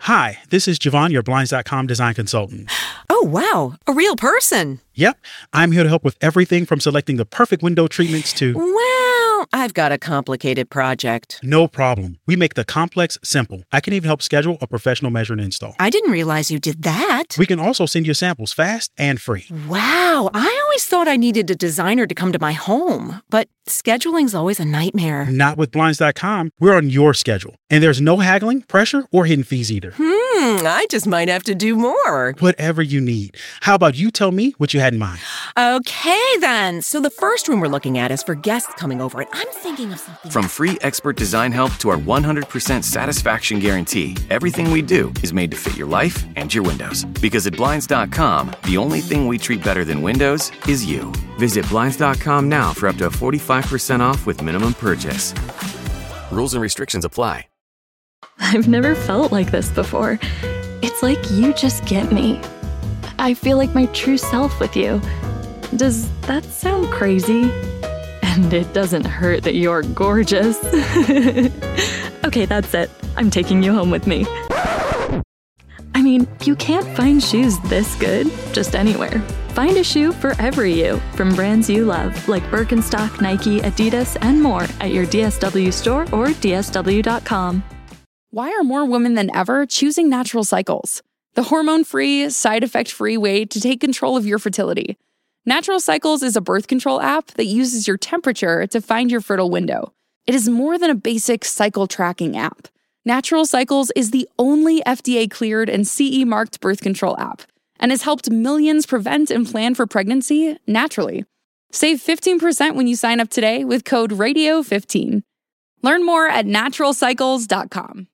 Hi, this is Javon, your Blinds.com design consultant. Oh, wow. A real person. Yep, I'm here to help with everything from selecting the perfect window treatments to... Well, I've got a complicated project. No problem. We make the complex simple. I can even help schedule a professional measure and install. I didn't realize you did that. We can also send you samples fast and free. Wow, I always thought I needed a designer to come to my home, but scheduling's always a nightmare. Not with Blinds.com. We're on your schedule. And there's no haggling, pressure, or hidden fees either. I just might have to do more. Whatever you need. How about you tell me what you had in mind? Okay, then. So the first room we're looking at is for guests coming over, and I'm thinking of something... From free expert design help to our 100% satisfaction guarantee, everything we do is made to fit your life and your windows. Because at Blinds.com, the only thing we treat better than windows is you. Visit Blinds.com now for up to 45% off with minimum purchase. Rules and restrictions apply. I've never felt like this before. It's like you just get me. I feel like my true self with you. Does that sound crazy? And it doesn't hurt that you're gorgeous. Okay, that's it. I'm taking you home with me. I mean, you can't find shoes this good just anywhere. Find a shoe for every you, from brands you love, like Birkenstock, Nike, Adidas, and more at your DSW store or DSW.com. Why are more women than ever choosing Natural Cycles? The hormone-free, side-effect-free way to take control of your fertility. Natural Cycles is a birth control app that uses your temperature to find your fertile window. It is more than a basic cycle tracking app. Natural Cycles is the only FDA-cleared and CE-marked birth control app and has helped millions prevent and plan for pregnancy naturally. Save 15% when you sign up today with code RADIO15. Learn more at naturalcycles.com.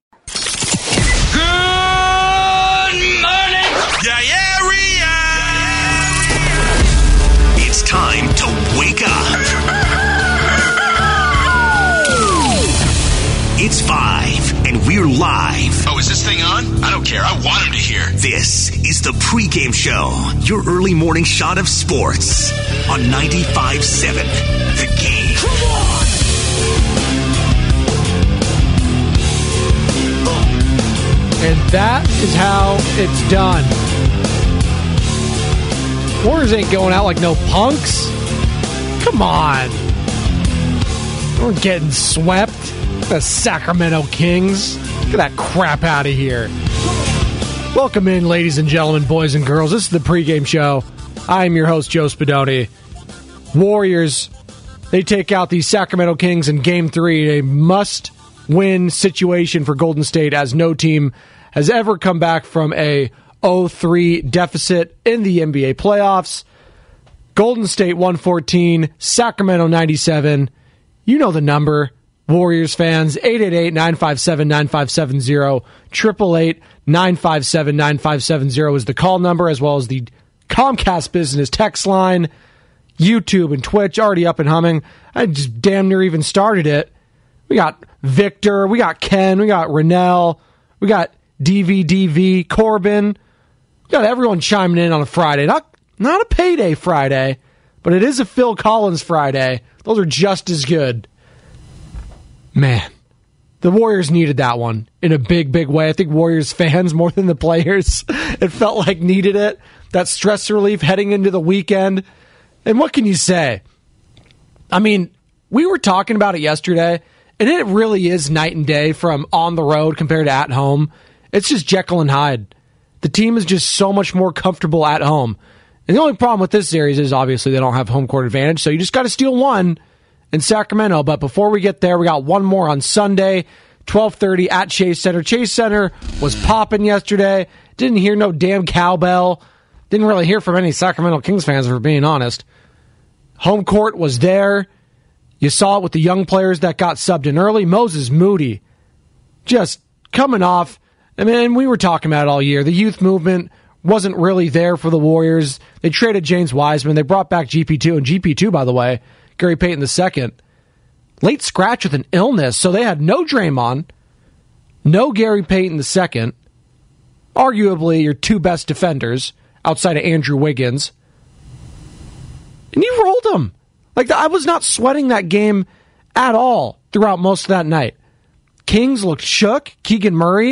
Good morning, area. It's time to wake up. It's 5, and we're live. Oh, is this thing on? I don't care. I want him to hear. This is the pregame show, your early morning shot of sports on 95.7 The Game. Come on! And that is how it's done. Warriors ain't going out like no punks. Come on. We're getting swept. The Sacramento Kings. Get that crap out of here. Welcome in, ladies and gentlemen, boys and girls. This is the pregame show. I am your host, Joe Spadoni. Warriors, they take out the Sacramento Kings in Game 3. A must-win situation for Golden State, as no team has ever come back from a 0-3 deficit in the NBA playoffs. Golden State 114, Sacramento 97. You know the number, Warriors fans. 888-957-9570. 888-957-9570 is the call number, as well as the Comcast Business text line. YouTube and Twitch already up and humming. I just damn near even started it. We got Victor, we got Ken, we got Rennell, we got DVDV, Corbin. We got everyone chiming in on a Friday. Not a payday Friday, but it is a Phil Collins Friday. Those are just as good. Man, the Warriors needed that one in a big, big way. I think Warriors fans, more than the players, it felt like needed it. That stress relief heading into the weekend. And what can you say? I mean, we were talking about it yesterday, and it really is night and day from on the road compared to at home. It's just Jekyll and Hyde. The team is just so much more comfortable at home. And the only problem with this series is obviously they don't have home court advantage, so you just got to steal one in Sacramento. But before we get there, we got one more on Sunday, 12:30 at Chase Center. Chase Center was popping yesterday. Didn't hear no damn cowbell. Didn't really hear from any Sacramento Kings fans, for being honest. Home court was there. You saw it with the young players that got subbed in early. Moses Moody just coming off. I mean, we were talking about it all year. The youth movement wasn't really there for the Warriors. They traded James Wiseman. They brought back GP2. And GP2, by the way, Gary Payton II, late scratch with an illness. So they had no Draymond, no Gary Payton II, arguably your two best defenders outside of Andrew Wiggins. And you rolled them. Like, I was not sweating that game at all throughout most of that night. Kings looked shook. Keegan Murray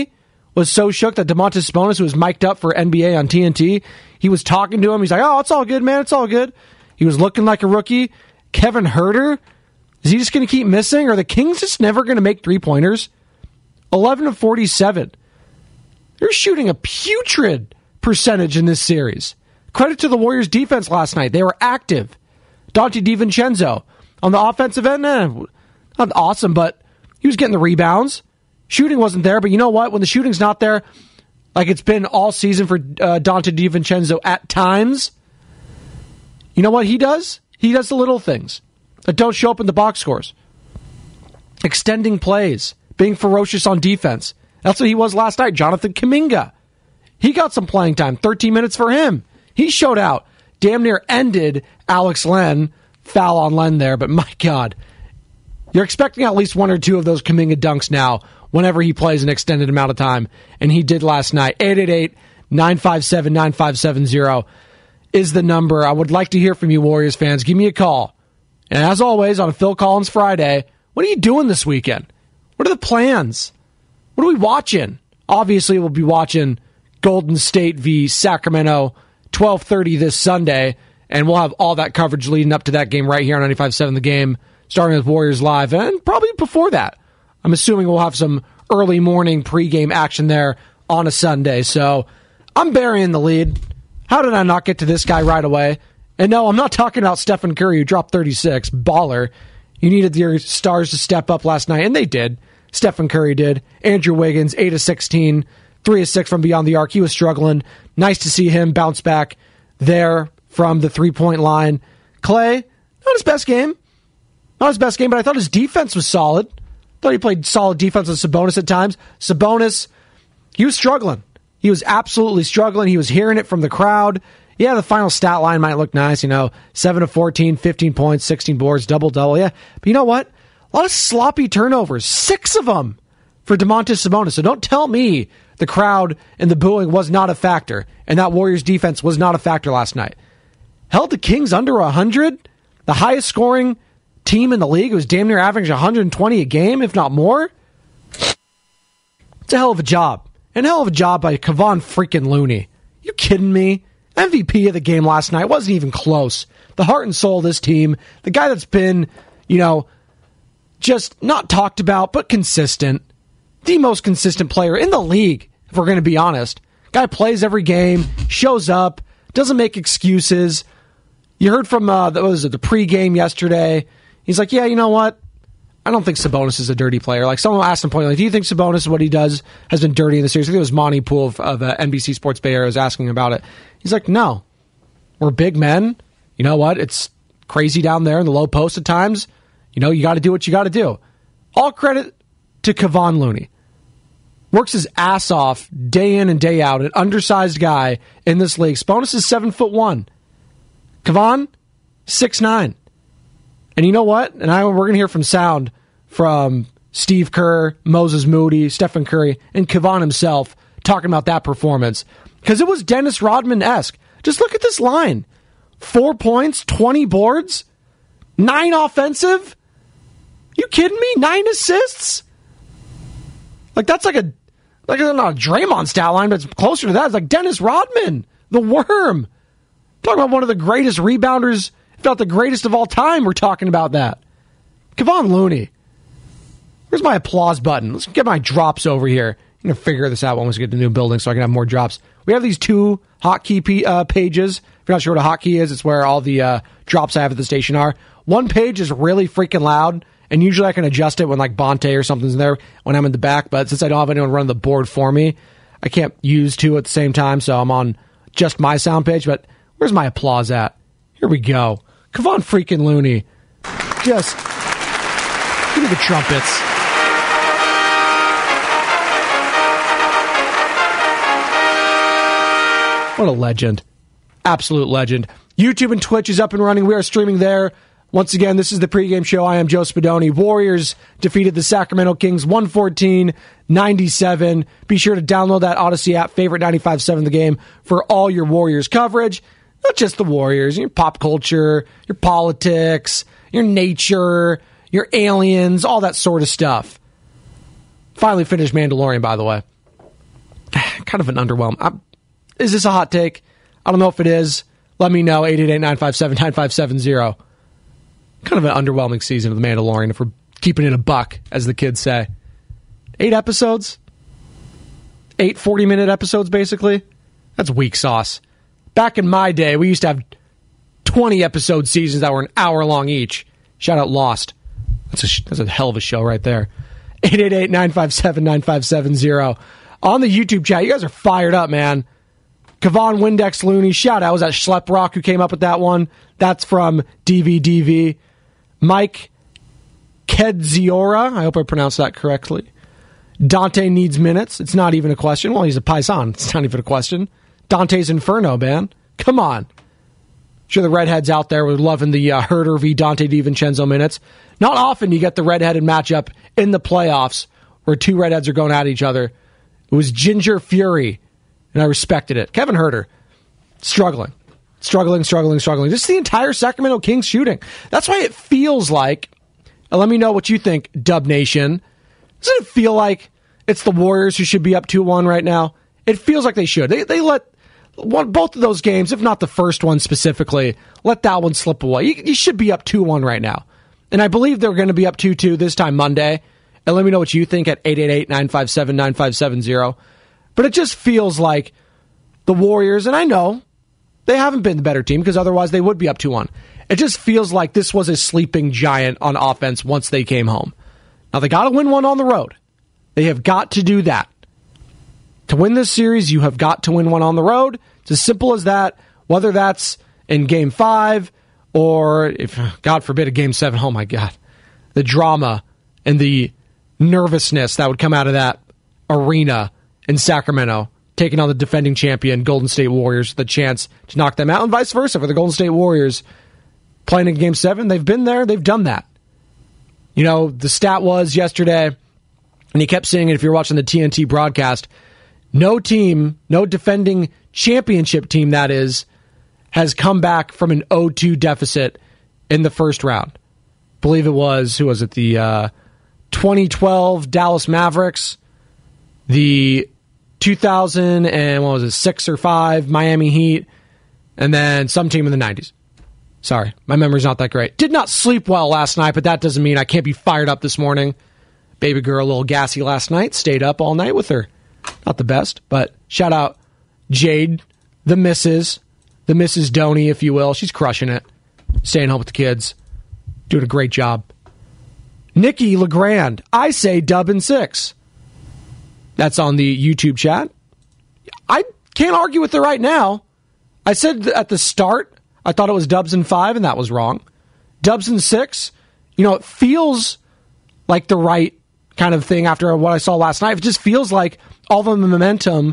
was so shook that Domantas Sabonis, who was mic'd up for NBA on TNT, he was talking to him. He's like, oh, it's all good, man. It's all good. He was looking like a rookie. Kevin Huerter, is he just going to keep missing? Are the Kings just never going to make three-pointers? 11 of 47. They're shooting a putrid percentage in this series. Credit to the Warriors' defense last night. They were active. Dante DiVincenzo on the offensive end, not awesome, but he was getting the rebounds. Shooting wasn't there, but you know what? When the shooting's not there, like it's been all season for Dante DiVincenzo at times, you know what he does? He does the little things that don't show up in the box scores. Extending plays, being ferocious on defense. That's what he was last night. Jonathan Kuminga. He got some playing time, 13 minutes for him. He showed out. Damn near ended Alex Len. Foul on Len there, but my God. You're expecting at least one or two of those Kuminga dunks now whenever he plays an extended amount of time, and he did last night. 888-957-9570 is the number. I would like to hear from you, Warriors fans. Give me a call. And as always, on a Phil Collins Friday, what are you doing this weekend? What are the plans? What are we watching? Obviously, we'll be watching Golden State v. Sacramento, 12:30 this Sunday, and we'll have all that coverage leading up to that game right here on 95.7 The Game, starting with Warriors Live, and probably before that. I'm assuming we'll have some early morning pregame action there on a Sunday, so I'm burying the lead. How did I not get to this guy right away? And no, I'm not talking about Stephen Curry, who dropped 36. Baller. You needed your stars to step up last night, and they did. Stephen Curry did. Andrew Wiggins, 8 of 16, 3 of 6 from beyond the arc. He was struggling. Nice to see him bounce back there from the three-point line. Clay, not his best game. Not his best game, but I thought his defense was solid. Thought he played solid defense with Sabonis at times. Sabonis, he was struggling. He was absolutely struggling. He was hearing it from the crowd. Yeah, the final stat line might look nice, 7 of 14, 15 points, 16 boards, double-double, yeah. But you know what? A lot of sloppy turnovers, 6 of them for Domantas Sabonis. So don't tell me the crowd and the booing was not a factor, and that Warriors defense was not a factor last night. Held the Kings under 100, the highest scoring team in the league. It was damn near averaging 120 a game, if not more. It's a hell of a job. And a hell of a job by Kevon freaking Looney. You kidding me? MVP of the game last night. Wasn't even close. The heart and soul of this team. The guy that's been, just not talked about, but consistent. The most consistent player in the league, if we're going to be honest. Guy plays every game, shows up, doesn't make excuses. You heard from, the pregame yesterday. He's like, yeah, you know what? I don't think Sabonis is a dirty player. Like, someone asked him point blank, do you think Sabonis, what he does, has been dirty in the series? I think it was Monty Poole of NBC Sports Bay Area was asking about it. He's like, no. We're big men. You know what? It's crazy down there in the low post at times. You got to do what you got to do. All credit to Kevon Looney. Works his ass off day in and day out. An undersized guy in this league. Sabonis is 7'1". Kevon, 6'9". And you know what? And we're going to hear from sound from Steve Kerr, Moses Moody, Stephen Curry, and Kevon himself talking about that performance. Because it was Dennis Rodman-esque. Just look at this line. 4 points, 20 boards, 9 offensive. You kidding me? 9 assists? Like, that's not a Draymond stat line, but it's closer to that. It's like Dennis Rodman, the worm. Talking about one of the greatest rebounders, if not the greatest of all time, we're talking about that. Kevon Looney. Where's my applause button? Let's get my drops over here. I'm going to figure this out once we get to the new building so I can have more drops. We have these 2 hotkey pages. If you're not sure what a hotkey is, it's where all the drops I have at the station are. One page is really freaking loud, and usually I can adjust it when like Bonte or something's in there when I'm in the back, but since I don't have anyone running the board for me, I can't use 2 at the same time, so I'm on just my sound page. But where's my applause at? Here we go. Kevon freaking Looney. Just give me the trumpets. What a legend. Absolute legend. YouTube and Twitch is up and running. We are streaming there. Once again, this is the pregame show. I am Joe Spadoni. Warriors defeated the Sacramento Kings 114-97. Be sure to download that Odyssey app, favorite 95.7 The Game, for all your Warriors coverage. Not just the Warriors, your pop culture, your politics, your nature, your aliens, all that sort of stuff. Finally finished Mandalorian, by the way. kind of an underwhelm. Is this a hot take? I don't know if it is. Let me know, 888-957-9570. Kind of an underwhelming season of The Mandalorian, if we're keeping it a buck, as the kids say. 8 episodes? 8 40-minute episodes, basically? That's weak sauce. Back in my day, we used to have 20-episode seasons that were an hour long each. Shout out Lost. That's a hell of a show right there. 888-957-9570. On the YouTube chat, you guys are fired up, man. Kevon Windex Looney, shout out. Was that Schlep Rock who came up with that one? That's from DVDV. Mike Kedziora, I hope I pronounced that correctly. Dante needs minutes. It's not even a question. Well, he's a Paisan. It's not even a question. Dante's Inferno, man. Come on. Sure, the redheads out there were loving the Herder v. Dante DiVincenzo minutes. Not often you get the redheaded matchup in the playoffs where two redheads are going at each other. It was Ginger Fury, and I respected it. Kevin Herder, struggling. Just the entire Sacramento Kings shooting. That's why it feels like, and let me know what you think, Dub Nation. Doesn't it feel like it's the Warriors who should be up 2-1 right now? It feels like they should. They let both of those games, if not the first one specifically, let that one slip away. You should be up 2-1 right now. And I believe they're going to be up 2-2 this time Monday. And let me know what you think at 888-957-9570. But it just feels like the Warriors, and I know they haven't been the better team because otherwise they would be up 2-1. It just feels like this was a sleeping giant on offense once they came home. Now they got to win one on the road. They have got to do that. To win this series, you have got to win one on the road. It's as simple as that, whether that's in Game 5 or, if God forbid, a Game 7. Oh, my God. The drama and the nervousness that would come out of that arena in Sacramento, taking on the defending champion Golden State Warriors, the chance to knock them out, and vice versa for the Golden State Warriors playing in Game 7. They've been there. They've done that. You know, the stat was yesterday, and you kept seeing it if you're watching the TNT broadcast, no team, no defending championship team, that is, has come back from an 0-2 deficit in the first round. I believe it was, who was it? The 2012 Dallas Mavericks, the 2006 or 5 Miami Heat, and then some team in the 90s. Sorry, my memory's not that great. Did not sleep well last night, but that doesn't mean I can't be fired up this morning. Baby girl a little gassy last night. Stayed up all night with her. Not the best, but shout out Jade, the Mrs. Doney, if you will. She's crushing it. Staying home with the kids. Doing a great job. Nikki LeGrand, I say Dub in 6. That's on the YouTube chat. I can't argue with her right now. I said at the start, I thought it was Dubs in 5, and that was wrong. Dubs in 6, you know, it feels like the right kind of thing after what I saw last night. It just feels like all the momentum,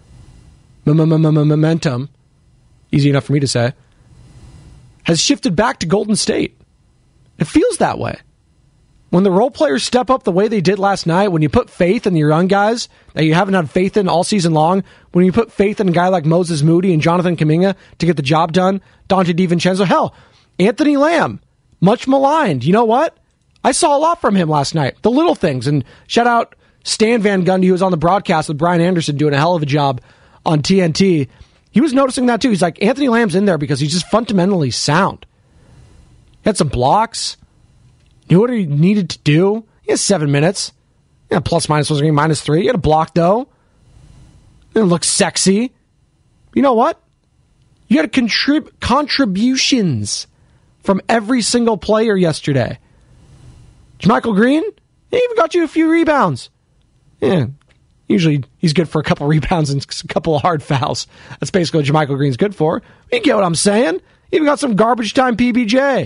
easy enough for me to say, has shifted back to Golden State. It feels that way. When the role players step up the way they did last night, when you put faith in your young guys that you haven't had faith in all season long, when you put faith in a guy like Moses Moody and Jonathan Kuminga to get the job done, Dante DiVincenzo, hell, Anthony Lamb, much maligned. You know what? I saw a lot from him last night. The little things. And shout out Stan Van Gundy, who was on the broadcast with Brian Anderson doing a hell of a job on TNT. He was noticing that too. He's like, Anthony Lamb's in there because he's just fundamentally sound. He had some blocks. Knew what he needed to do. He has 7 minutes. Yeah, plus minus was going to be -3. He had a block though. Didn't look sexy. You know what? You had contributions from every single player yesterday. JaMychal Green, he even got you a few rebounds. Yeah, usually he's good for a couple rebounds and a couple of hard fouls. That's basically what JaMychal Green's good for. You get what I'm saying? Even got some garbage time PBJ.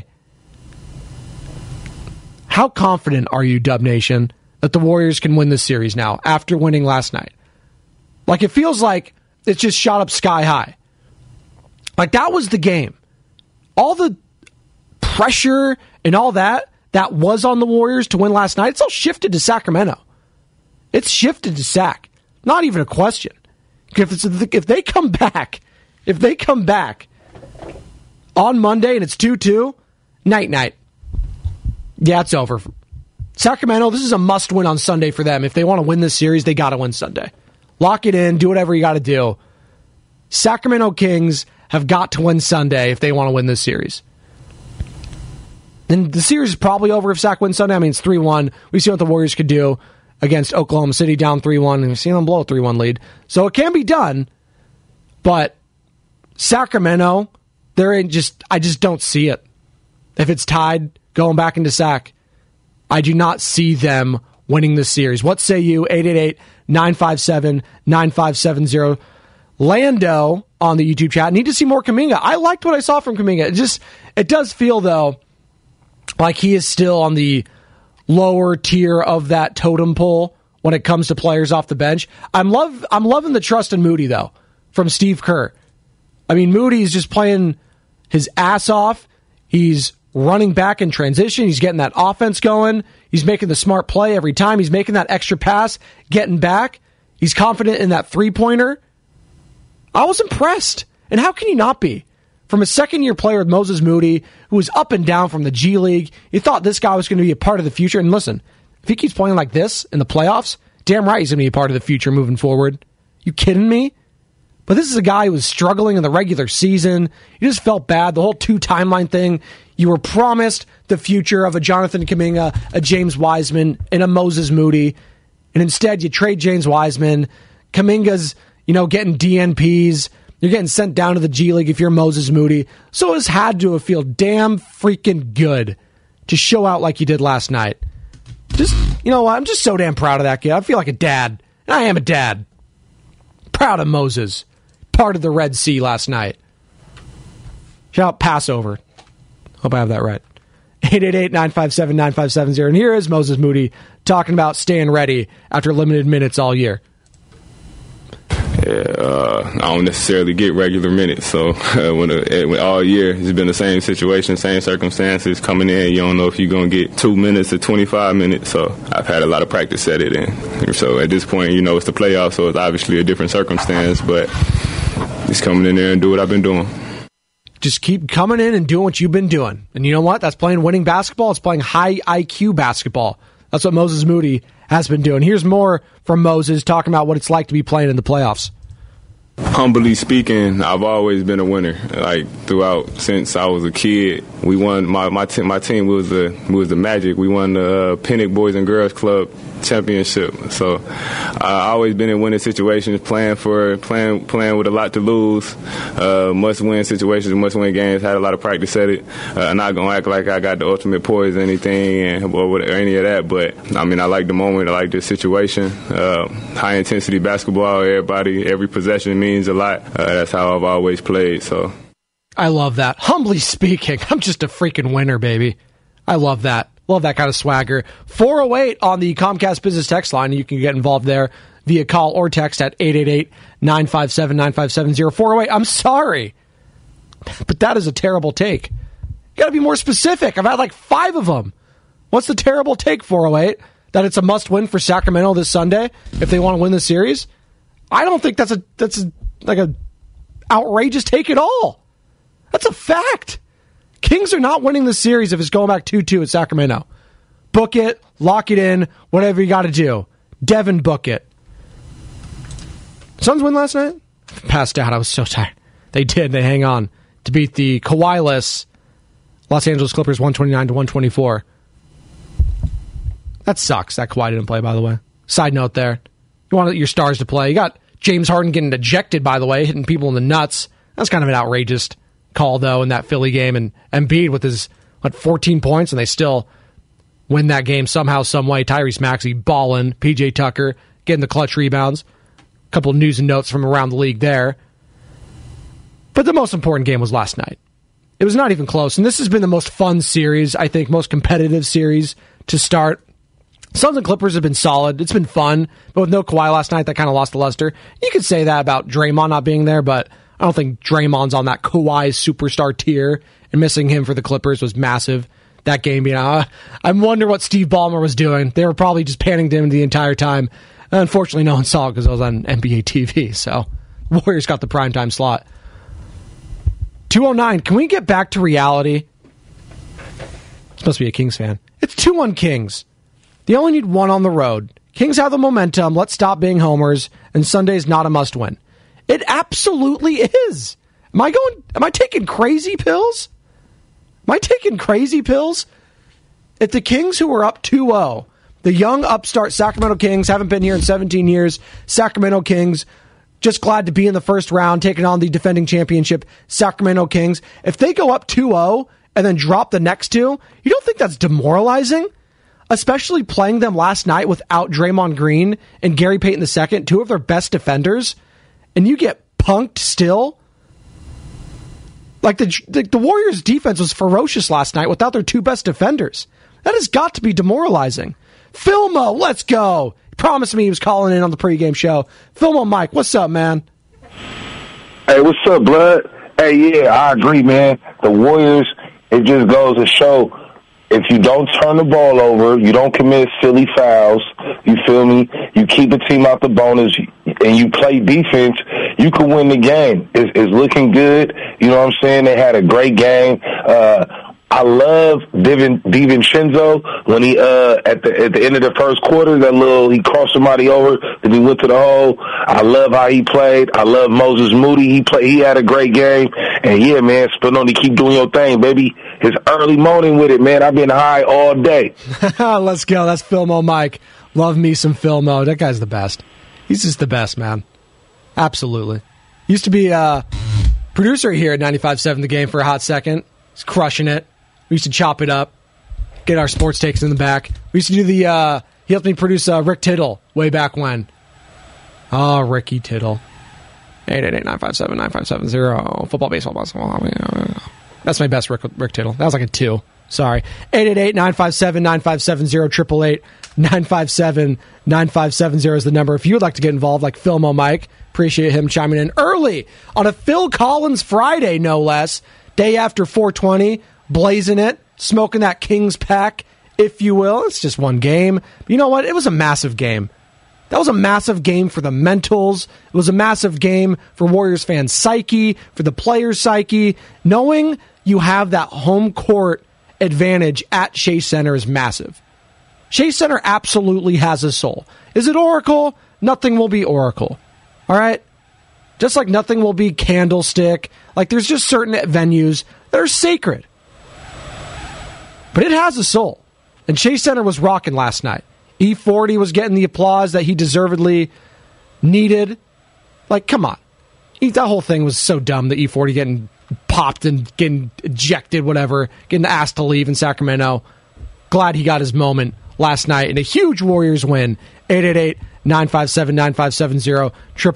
How confident are you, Dub Nation, that the Warriors can win this series now after winning last night? Like, it feels like it's just shot up sky high. Like, that was the game. All the pressure and all that was on the Warriors to win last night, it's all shifted to Sacramento. It's shifted to Sac. Not even a question. If they come back on Monday and it's 2-2, night. Yeah, it's over. Sacramento, this is a must-win on Sunday for them. If they want to win this series, they got to win Sunday. Lock it in. Do whatever you got to do. Sacramento Kings have got to win Sunday if they want to win this series. And the series is probably over if Sac wins Sunday. I mean, it's 3-1. We see what the Warriors could do against Oklahoma City down 3-1, and we've seen them blow a 3-1 lead. So it can be done, but Sacramento, I just don't see it. If it's tied, going back into Sac, I do not see them winning this series. What say you? 888-957-9570. Lando on the YouTube chat. Need to see more Kuminga. I liked what I saw from Kuminga. It does feel, though, like he is still on the lower tier of that totem pole when it comes to players off the bench. I'm loving the trust in Moody, though, from Steve Kerr. I mean, Moody is just playing his ass off. He's running back in transition. He's getting that offense going. He's making the smart play every time. He's making that extra pass, getting back. He's confident in that three-pointer. I was impressed. And how can you not be? From a second-year player with Moses Moody, who was up and down from the G League, you thought this guy was going to be a part of the future. And listen, if he keeps playing like this in the playoffs, damn right he's going to be a part of the future moving forward. You kidding me? But this is a guy who was struggling in the regular season. You just felt bad. The whole 2-timeline thing. You were promised the future of a Jonathan Kuminga, a James Wiseman, and a Moses Moody. And instead, you trade James Wiseman. Kuminga's, getting DNPs. You're getting sent down to the G League if you're Moses Moody. So it's had to have felt damn freaking good to show out like you did last night. I'm just so damn proud of that kid. I feel like a dad. And I am a dad. Proud of Moses. Part of the Red Sea last night. Shout out Passover. Hope I have that right. 888-957-9570. And here is Moses Moody talking about staying ready after limited minutes all year. I don't necessarily get regular minutes, so when all year it's been the same situation, same circumstances. Coming in, you don't know if you're going to get 2 minutes or 25 minutes, so I've had a lot of practice at it. And so at this point, it's the playoffs, so it's obviously a different circumstance, but just coming in there and do what I've been doing. Just keep coming in and doing what you've been doing. And you know what? That's playing winning basketball. It's playing high IQ basketball. That's what Moses Moody has been doing. Here's more from Moses talking about what it's like to be playing in the playoffs. Humbly speaking, I've always been a winner. Throughout since I was a kid, we won. My team was the Magic. We won the Pinnock Boys and Girls Club championship. So I always been in winning situations, playing with a lot to lose, must-win situations, must-win games. Had a lot of practice at it. I'm not gonna act like I got the ultimate poise or anything or any of that. But I like the moment. I like this situation. High intensity basketball. Every possession means a lot. That's how I've always played. So I love that. Humbly speaking, I'm just a freaking winner, baby. I love that. Love that kind of swagger. 408 on the Comcast Business Text line. You can get involved there via call or text at 888-957-9570. 408, I'm sorry, but that is a terrible take. You got to be more specific. I've had like 5 of them. What's the terrible take, 408? That it's a must-win for Sacramento this Sunday if they want to win the series? I don't think that's a outrageous take at all. That's a fact. Kings are not winning the series if it's going back 2-2 at Sacramento. Book it, lock it in, whatever you got to do. Devin, book it. Suns win last night? Passed out. I was so tired. They did. They hang on to beat the Kawhi-less Los Angeles Clippers 129-124. That sucks. That Kawhi didn't play, by the way. Side note there. You want your stars to play. You got James Harden getting ejected, by the way, hitting people in the nuts. That's kind of an outrageous call, though, in that Philly game. And Embiid with his 14 points, and they still win that game somehow, some way. Tyrese Maxey balling, PJ Tucker getting the clutch rebounds. A couple of news and notes from around the league there. But the most important game was last night. It was not even close, and this has been the most fun series, I think, most competitive series to start. Suns and Clippers have been solid. It's been fun, but with no Kawhi last night, that kind of lost the luster. You could say that about Draymond not being there, but I don't think Draymond's on that Kawhi superstar tier, and missing him for the Clippers was massive. That game, I wonder what Steve Ballmer was doing. They were probably just panning to him the entire time. Unfortunately, no one saw it because it was on NBA TV, so Warriors got the primetime slot. 209, can we get back to reality? Supposed to be a Kings fan. It's 2-1 Kings. They only need one on the road. Kings have the momentum. Let's stop being homers. And Sunday's not a must-win. It absolutely is. Am I taking crazy pills? If the Kings, who are up 2-0, the young upstart Sacramento Kings, haven't been here in 17 years, Sacramento Kings, just glad to be in the first round, taking on the defending championship Sacramento Kings. If they go up 2-0 and then drop the next two, you don't think that's demoralizing? Especially playing them last night without Draymond Green and Gary Payton II, two of their best defenders, and you get punked still? Like the Warriors' defense was ferocious last night without their two best defenders. That has got to be demoralizing. Philmo, let's go. He promised me he was calling in on the pregame show. Philmo Mike, what's up, man? Hey, what's up, Blood? Hey, yeah, I agree, man. The Warriors, it just goes to show, if you don't turn the ball over, you don't commit silly fouls, you feel me? You keep the team out the bonus, and you play defense, you can win the game. It's looking good. You know what I'm saying? They had a great game. I love DiVincenzo when he at the end of the first quarter, he crossed somebody over, then he went to the hole. I love how he played. I love Moses Moody. He had a great game. And yeah, man, Spinoni, keep doing your thing, baby. His early morning with it, man. I've been high all day. Let's go. That's Philmo Mike. Love me some Philmo. That guy's the best. He's just the best, man. Absolutely. Used to be a producer here at 95.7 The Game for a hot second. He's crushing it. We used to chop it up, get our sports takes in the back. We used to do he helped me produce Rick Tittle way back when. Oh, Ricky Tittle. 888-957-9570. Football, baseball, basketball. That's my best Rick Tittle. That was like a 2. Sorry. 888-957-9570. 888-957-9570 is the number. If you would like to get involved, like Philmo Mike, appreciate him chiming in early on a Phil Collins Friday, no less. Day after 420, blazing it, smoking that Kings pack, if you will. It's just one game. But you know what? It was a massive game. That was a massive game for the mentals. It was a massive game for Warriors fans' psyche, for the players' psyche. Knowing you have that home court advantage at Chase Center is massive. Chase Center absolutely has a soul. Is it Oracle? Nothing will be Oracle. All right? Just like nothing will be Candlestick. Like there's just certain venues that are sacred. But it has a soul. And Chase Center was rocking last night. E40 was getting the applause that he deservedly needed. Like, come on. That whole thing was so dumb, the E40 getting popped and getting ejected, whatever, getting asked to leave in Sacramento. Glad he got his moment last night in a huge Warriors win. 888-957-9570.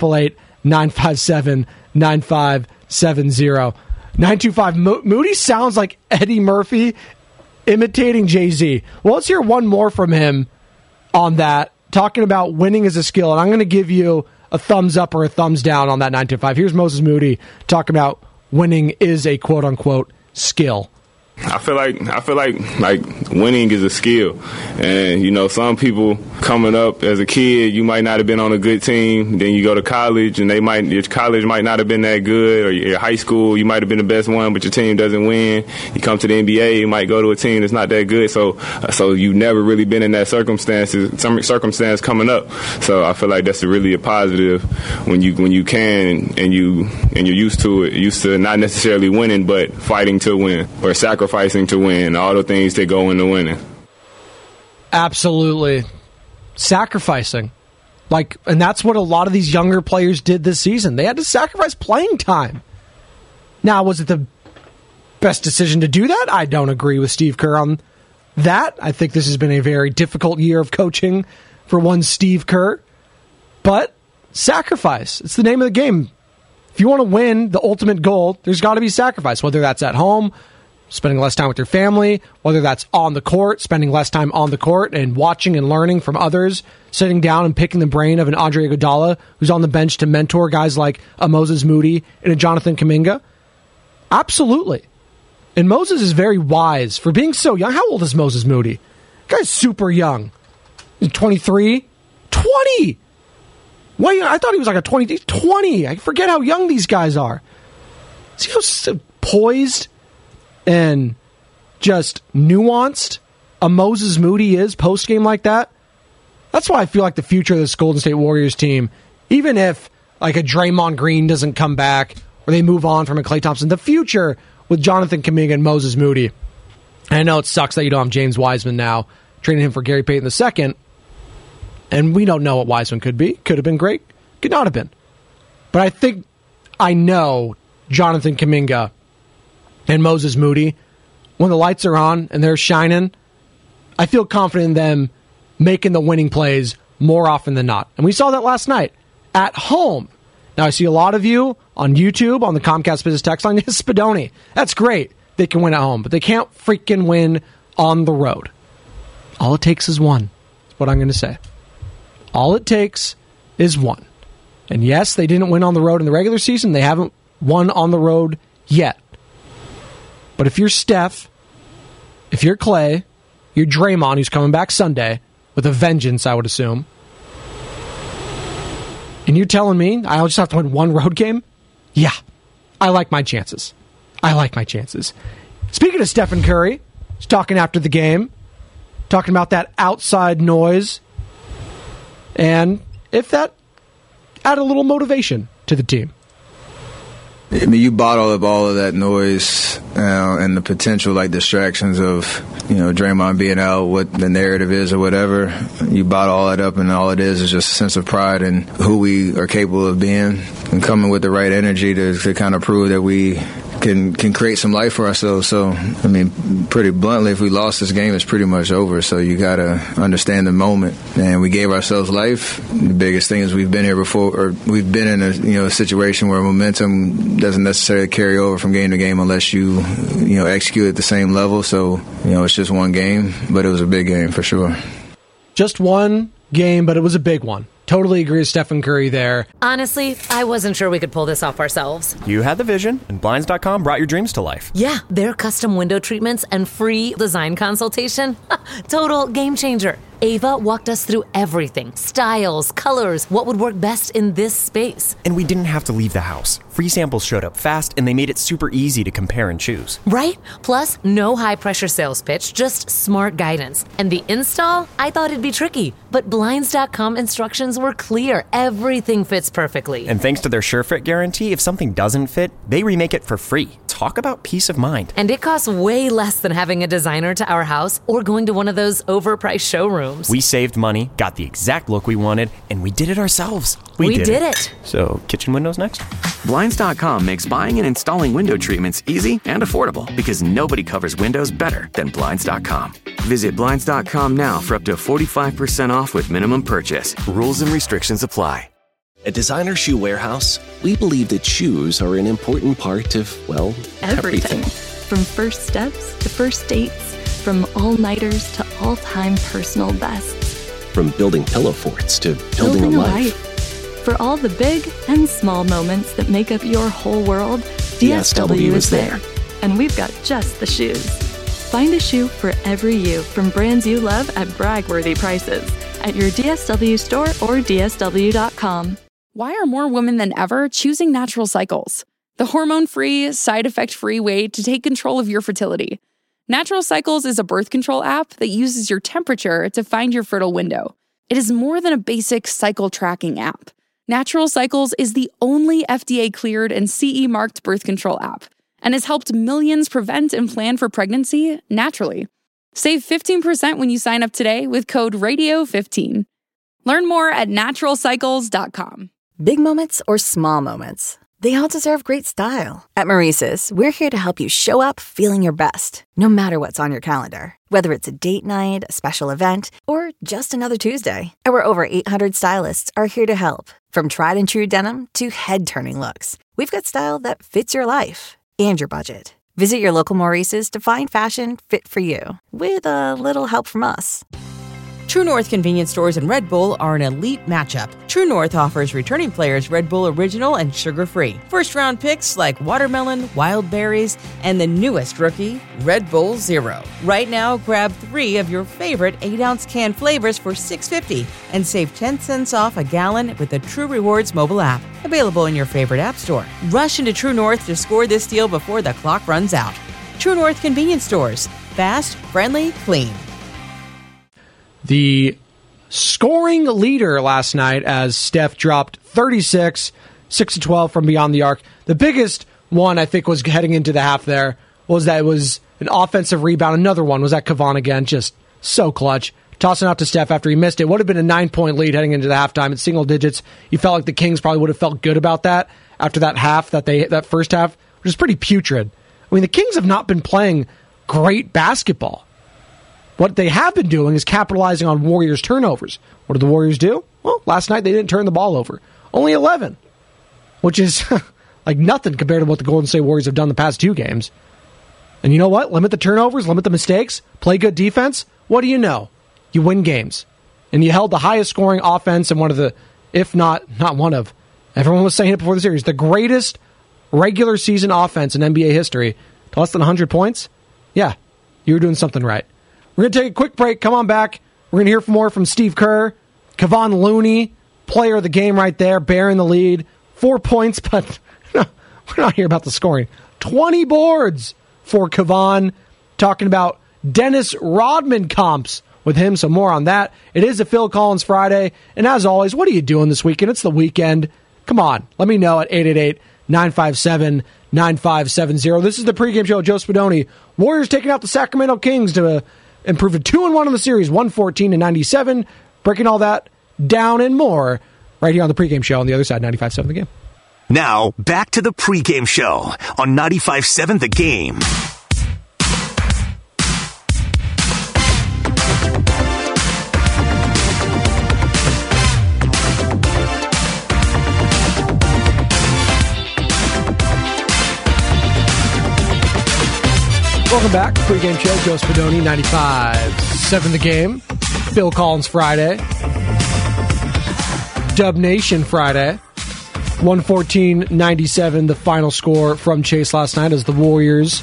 888-957-9570. 925. Moody sounds like Eddie Murphy imitating Jay-Z. Well, let's hear one more from him on that, talking about winning is a skill. And I'm going to give you a thumbs up or a thumbs down on that 925. Here's Moses Moody talking about winning is a quote-unquote skill. I feel like winning is a skill, and you know, some people coming up as a kid, you might not have been on a good team. Then you go to college, and your college might not have been that good, or your high school, you might have been the best one, but your team doesn't win. You come to the NBA, you might go to a team that's not that good. So you've never really been in that circumstance coming up. So I feel like that's really a positive when you can and you're used to it, used to not necessarily winning, but fighting to win or sacrificing to win, all the things that go into winning. Absolutely. Sacrificing. And that's what a lot of these younger players did this season. They had to sacrifice playing time. Now, was it the best decision to do that? I don't agree with Steve Kerr on that. I think this has been a very difficult year of coaching for one Steve Kerr. But sacrifice. It's the name of the game. If you want to win the ultimate goal, there's got to be sacrifice, whether that's at home, spending less time with your family, whether that's on the court, spending less time on the court and watching and learning from others, sitting down and picking the brain of an Andre Iguodala who's on the bench to mentor guys like a Moses Moody and a Jonathan Kuminga. Absolutely. And Moses is very wise for being so young. How old is Moses Moody? The guy's super young. He's 23? 20! Wait, I thought he was like a 20. 20! I forget how young these guys are. See how poised and just nuanced a Moses Moody is post-game like that? That's why I feel like the future of this Golden State Warriors team, even if like a Draymond Green doesn't come back or they move on from a Klay Thompson, the future with Jonathan Kuminga and Moses Moody. And I know it sucks that you don't have James Wiseman now, trading him for Gary Payton II. And we don't know what Wiseman could be. Could have been great. Could not have been. But I know Jonathan Kuminga and Moses Moody, when the lights are on and they're shining, I feel confident in them making the winning plays more often than not. And we saw that last night at home. Now, I see a lot of you on YouTube, on the Comcast Business text line. Spadoni, that's great. They can win at home, but they can't freaking win on the road. All it takes is one. That's what I'm going to say. All it takes is one. And yes, they didn't win on the road in the regular season. They haven't won on the road yet. But if you're Steph, if you're Klay, you're Draymond, who's coming back Sunday with a vengeance, I would assume, and you're telling me I'll just have to win one road game? Yeah, I like my chances. Speaking of Stephen Curry, he's talking after the game, talking about that outside noise, and if that added a little motivation to the team. I mean, you bottle up all of that noise and the potential like distractions of, Draymond being out, what the narrative is or whatever. You bottle all that up, and all it is just a sense of pride in who we are capable of being and coming with the right energy to kind of prove that we can create some life for ourselves. So, I mean, pretty bluntly, if we lost this game, it's pretty much over. So you got to understand the moment. And we gave ourselves life. The biggest thing is we've been here before, or we've been in a situation where momentum doesn't necessarily carry over from game to game unless you execute at the same level. So, it's just one game, but it was a big game for sure. Just one game, but it was a big one. Totally agree with Stephen Curry there. Honestly, I wasn't sure we could pull this off ourselves. You had the vision, and Blinds.com brought your dreams to life. Yeah, their custom window treatments and free design consultation. Total game changer. Ava walked us through everything. Styles, colors, what would work best in this space. And we didn't have to leave the house. Free samples showed up fast, and they made it super easy to compare and choose. Right? Plus, no high-pressure sales pitch, just smart guidance. And the install? I thought it'd be tricky, but Blinds.com instructions were clear. Everything fits perfectly. And thanks to their SureFit guarantee, if something doesn't fit, they remake it for free. Talk about peace of mind. And it costs way less than having a designer to our house or going to one of those overpriced showrooms. We saved money, got the exact look we wanted, and we did it ourselves. We did it. So, kitchen windows next? Blinds.com makes buying and installing window treatments easy and affordable because nobody covers windows better than Blinds.com. Visit Blinds.com now for up to 45% off with minimum purchase. Rules and restrictions apply. At Designer Shoe Warehouse, we believe that shoes are an important part of, well, everything. From first steps to first dates, from all-nighters to all-time personal bests. From building pillow forts to building a life. For all the big and small moments that make up your whole world, DSW is there. And we've got just the shoes. Find a shoe for every you from brands you love at brag-worthy prices at your DSW store or DSW.com. Why are more women than ever choosing Natural Cycles? The hormone-free, side-effect-free way to take control of your fertility. Natural Cycles is a birth control app that uses your temperature to find your fertile window. It is more than a basic cycle tracking app. Natural Cycles is the only FDA-cleared and CE-marked birth control app and has helped millions prevent and plan for pregnancy naturally. Save 15% when you sign up today with code RADIO15. Learn more at naturalcycles.com. Big moments or small moments, they all deserve great style. At Maurice's, we're here to help you show up feeling your best, no matter what's on your calendar. Whether it's a date night, a special event, or just another Tuesday, our over 800 stylists are here to help. From tried and true denim to head-turning looks, we've got style that fits your life and your budget. Visit your local Maurice's to find fashion fit for you, with a little help from us. True North convenience stores and Red Bull are an elite matchup. True North offers returning players Red Bull Original and sugar-free. First-round picks like watermelon, wild berries, and the newest rookie, Red Bull Zero. Right now, grab 3 of your favorite 8-ounce can flavors for $6.50 and save 10 cents off a gallon with the True Rewards mobile app. Available in your favorite app store. Rush into True North to score this deal before the clock runs out. True North convenience stores. Fast, friendly, clean. The scoring leader last night as Steph dropped 36, 6-12 from beyond the arc. The biggest one, I think, was heading into the half there, was that it was an offensive rebound. Another one was that Kevon again, just so clutch. Tossing out to Steph after he missed it. Would have been a 9-point lead heading into the halftime at single digits. You felt like the Kings probably would have felt good about that after that half, that first half, which is pretty putrid. I mean, the Kings have not been playing great basketball. What they have been doing is capitalizing on Warriors' turnovers. What did the Warriors do? Well, last night they didn't turn the ball over. Only 11, which is like nothing compared to what the Golden State Warriors have done the past 2 games. And you know what? Limit the turnovers, limit the mistakes, play good defense. What do you know? You win games. And you held the highest scoring offense and one of the, if not one of, everyone was saying it before the series, the greatest regular season offense in NBA history to less than 100 points. Yeah, you were doing something right. We're going to take a quick break. Come on back. We're going to hear more from Steve Kerr. Kevon Looney, player of the game right there, bearing the lead. 4 points, but we're not here about the scoring. 20 boards for Kevon. Talking about Dennis Rodman comps with him, so more on that. It is a Phil Collins Friday, and as always, what are you doing this weekend? It's the weekend. Come on, let me know at 888-957-9570. This is the pregame show. Joe Spadoni. Warriors taking out the Sacramento Kings to improve to 2-1 in the series, 114-97. Breaking all that down and more right here on the pregame show on the other side, 95.7 The Game. Now, back to the pregame show on 95.7 The Game. Welcome back. Pre-game show. Joe Spadoni, 95.7 The Game. Phil Collins Friday. Dub Nation Friday. 114-97, the final score from Chase last night as the Warriors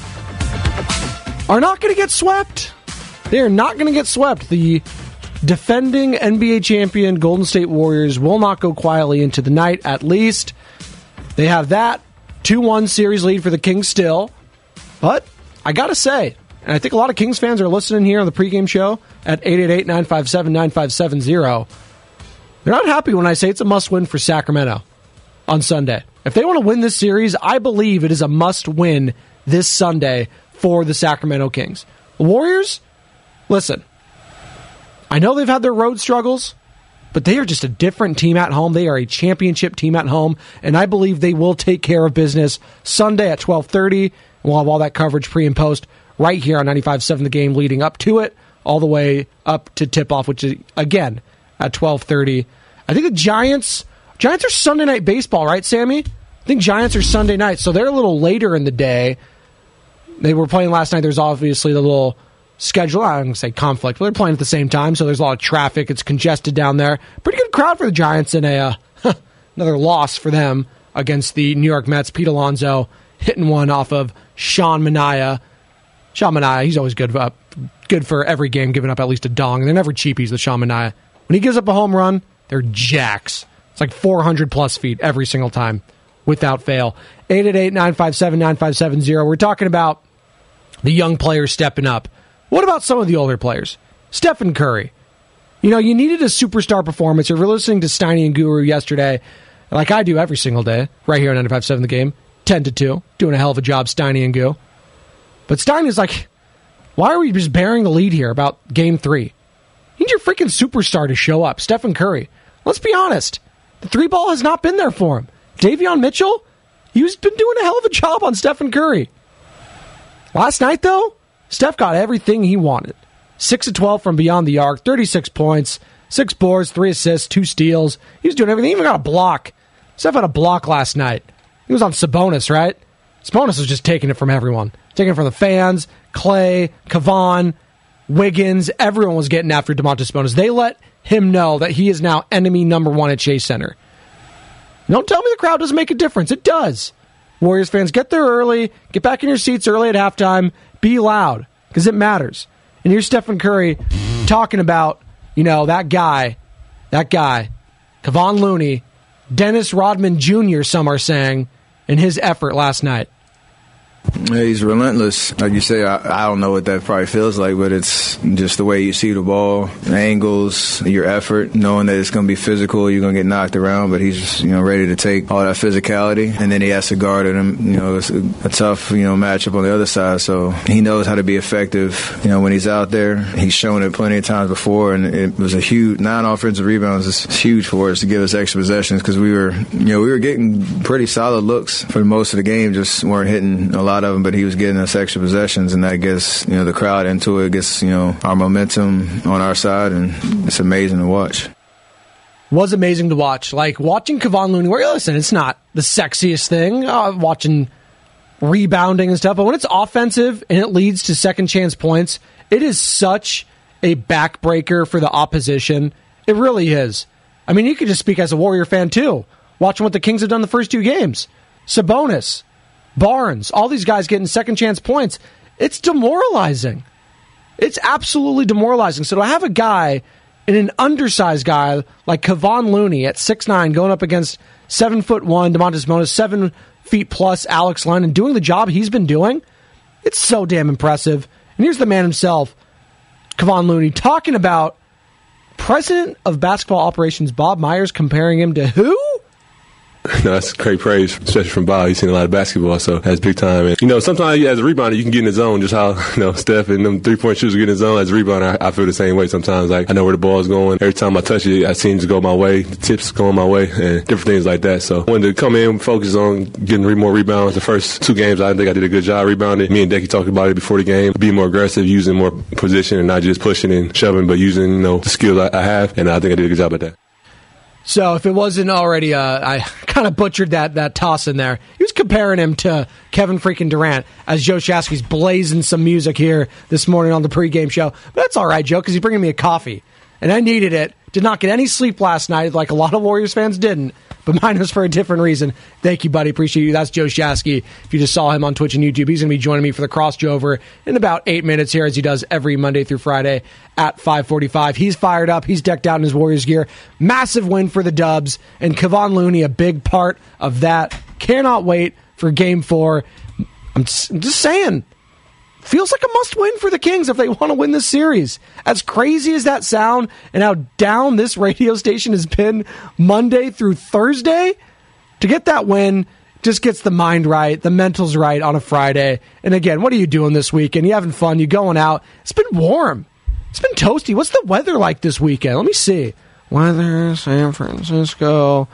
are not going to get swept. They are not going to get swept. The defending NBA champion Golden State Warriors will not go quietly into the night, at least. They have that 2-1 series lead for the Kings still. But I got to say, and I think a lot of Kings fans are listening here on the pregame show at 888-957-9570. They're not happy when I say it's a must-win for Sacramento on Sunday. If they want to win this series, I believe it is a must-win this Sunday for the Sacramento Kings. The Warriors, listen, I know they've had their road struggles, but they are just a different team at home. They are a championship team at home, and I believe they will take care of business Sunday at 12:30. We'll have all that coverage pre and post right here on 95.7 The Game leading up to it, all the way up to tip-off, which is, again, at 12:30. I think the Giants are Sunday night baseball, right, Sammy? I think Giants are Sunday night, so they're a little later in the day. They were playing last night. There's obviously the little schedule, I don't want to say conflict, but they're playing at the same time, so there's a lot of traffic. It's congested down there. Pretty good crowd for the Giants in another loss for them against the New York Mets. Pete Alonso hitting one off of Sean Manaea. Sean Manaea, he's always good for every game, giving up at least a dong. They're never cheapies with Sean Manaea. When he gives up a home run, they're jacks. It's like 400-plus feet every single time, without fail. 888-957-9570. We're talking about the young players stepping up. What about some of the older players? Stephen Curry. You know, you needed a superstar performance. If you're listening to Steiny and Guru yesterday, like I do every single day, right here on 95.7 The Game, 10-2, doing a hell of a job, Steiny and Goo. But Steiny's like, why are we just bearing the lead here about Game 3? You need your freaking superstar to show up, Stephen Curry. Let's be honest. The 3-ball has not been there for him. Davion Mitchell, he's been doing a hell of a job on Stephen Curry. Last night, though, Steph got everything he wanted. 6-12 from beyond the arc, 36 points, 6 boards, 3 assists, 2 steals. He was doing everything. He even got a block. Steph had a block last night. He was on Sabonis, right? Sabonis was just taking it from everyone. Taking it from the fans, Clay, Kevon, Wiggins. Everyone was getting after Domantas Sabonis. They let him know that he is now enemy number 1 at Chase Center. Don't tell me the crowd doesn't make a difference. It does. Warriors fans, get there early. Get back in your seats early at halftime. Be loud, because it matters. And here's Stephen Curry talking about, that guy, Kevon Looney, Dennis Rodman Jr., some are saying, in his effort last night. He's relentless. Like you say, I don't know what that probably feels like, but it's just the way you see the ball, angles, your effort, knowing that it's going to be physical, you're going to get knocked around, but he's just, ready to take all that physicality. And then he has to guard him. It's a tough, matchup on the other side. So he knows how to be effective, when he's out there. He's shown it plenty of times before, and it was a huge 9 offensive rebounds. It's huge for us to give us extra possessions because we were getting pretty solid looks for most of the game, just weren't hitting a lot of them, but he was getting us extra possessions, and that gets, the crowd into it, gets, our momentum on our side, and it's amazing to watch. Was amazing to watch. Like, watching Kevon Looney, where, listen, it's not the sexiest thing, watching rebounding and stuff, but when it's offensive and it leads to second chance points, it is such a backbreaker for the opposition. It really is. I mean, you could just speak as a Warrior fan, too, watching what the Kings have done the first 2 games. Sabonis, Barnes, all these guys getting second chance points. It's demoralizing. It's absolutely demoralizing. So to have a guy, an undersized guy like Kevon Looney at 6'9", going up against 7'1" Domantas Sabonis, 7 feet plus Alex Len, and doing the job he's been doing, it's so damn impressive. And here's the man himself, Kevon Looney, talking about President of Basketball Operations Bob Myers, comparing him to who? No, that's great praise, especially from Bob. He's seen a lot of basketball, so that's big time. And, sometimes as a rebounder, you can get in the zone, just how, Steph and them three-point shooters get in the zone. As a rebounder, I feel the same way sometimes. Like, I know where the ball's going. Every time I touch it, I seem to go my way. The tips going my way, and different things like that. So I wanted to come in, focus on getting more rebounds. The first 2 games, I think I did a good job rebounding. Me and Decky talked about it before the game. Be more aggressive, using more position, and not just pushing and shoving, but using, the skills I have. And I think I did a good job at that. So if it wasn't already, I kind of butchered that toss in there. He was comparing him to Kevin freaking Durant as Joe Shasky's blazing some music here this morning on the pregame show. But that's all right, Joe, because he's bringing me a coffee. And I needed it. Did not get any sleep last night, like a lot of Warriors fans didn't. But mine was for a different reason. Thank you, buddy. Appreciate you. That's Joe Shasky. If you just saw him on Twitch and YouTube, he's going to be joining me for the crossover in about 8 minutes here, as he does every Monday through Friday at 5:45. He's fired up. He's decked out in his Warriors gear. Massive win for the Dubs. And Kevon Looney, a big part of that. Cannot wait for Game 4. I'm just saying. Feels like a must-win for the Kings if they want to win this series. As crazy as that sound and how down this radio station has been Monday through Thursday, to get that win just gets the mind right, the mental's right on a Friday. And again, what are you doing this weekend? You having fun? You going out? It's been warm. It's been toasty. What's the weather like this weekend? Let me see. Weather, San Francisco.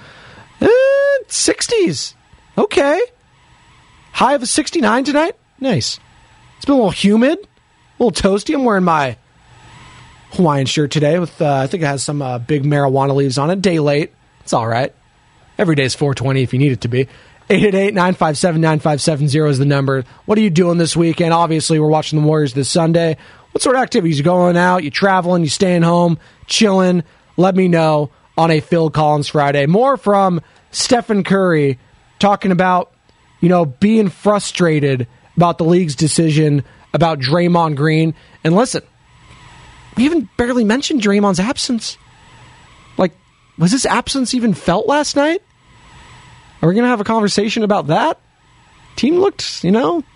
60s. Okay. High of a 69 tonight? Nice. It's been a little humid, a little toasty. I'm wearing my Hawaiian shirt today with, I think it has some big marijuana leaves on it. Day late. It's all right. Every day is 420 if you need it to be. 888-957-9570 is the number. What are you doing this weekend? Obviously, we're watching the Warriors this Sunday. What sort of activities? You going out? You traveling? You staying home? Chilling? Let me know on a Phil Collins Friday. More from Stephen Curry talking about, being frustrated about the league's decision about Draymond Green. And listen, we even barely mentioned Draymond's absence. Like, was his absence even felt last night? Are we going to have a conversation about that? Team looked,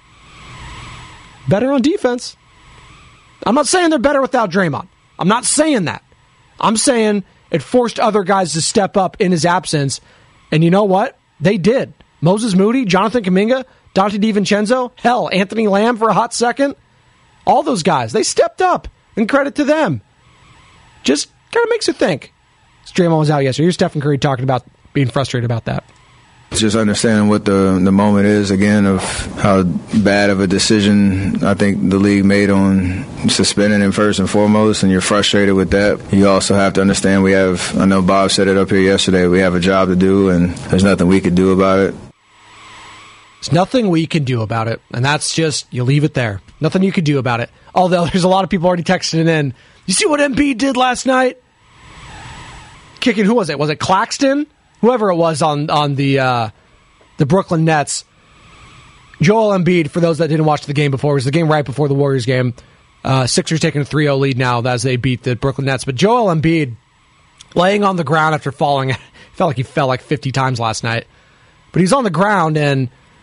better on defense. I'm not saying they're better without Draymond. I'm not saying that. I'm saying it forced other guys to step up in his absence. And you know what? They did. Moses Moody, Jonathan Kuminga, Dante DiVincenzo, hell, Anthony Lamb for a hot second. All those guys, they stepped up, and credit to them. Just kind of makes you think. Draymond was out yesterday. Here's Stephen Curry talking about being frustrated about that. Just understanding what the moment is, again, of how bad of a decision I think the league made on suspending him first and foremost, and you're frustrated with that. You also have to understand I know Bob said it up here yesterday, we have a job to do, and there's nothing we could do about it. There's nothing we can do about it, and that's just, you leave it there. Nothing you can do about it. Although there's a lot of people already texting in, you see what Embiid did last night? Kicking, who was it? Was it Claxton? Whoever it was on the Brooklyn Nets. Joel Embiid, for those that didn't watch the game before, it was the game right before the Warriors game. Sixers taking a 3-0 lead now as they beat the Brooklyn Nets. But Joel Embiid laying on the ground after falling. Felt like he fell like 50 times last night. But he's on the ground, and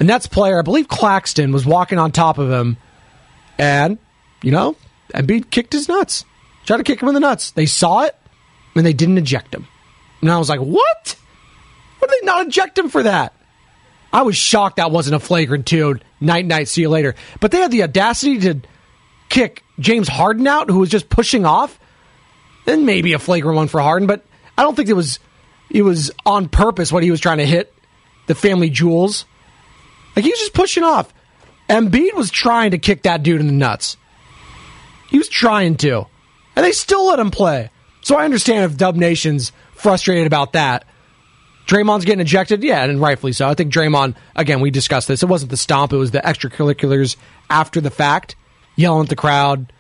a Nets player, I believe Claxton, was walking on top of him, and, Embiid kicked his nuts. Tried to kick him in the nuts. They saw it, and they didn't eject him. And I was like, what? Why did they not eject him for that? I was shocked that wasn't a flagrant 2. Night, see you later. But they had the audacity to kick James Harden out, who was just pushing off. Then maybe a flagrant one for Harden, but I don't think it was on purpose what he was trying to hit the family jewels. Like, he was just pushing off. Embiid was trying to kick that dude in the nuts. He was trying to. And they still let him play. So I understand if Dub Nation's frustrated about that. Draymond's getting ejected? Yeah, and rightfully so. I think Draymond, again, we discussed this. It wasn't the stomp. It was the extracurriculars after the fact. Yelling at the crowd,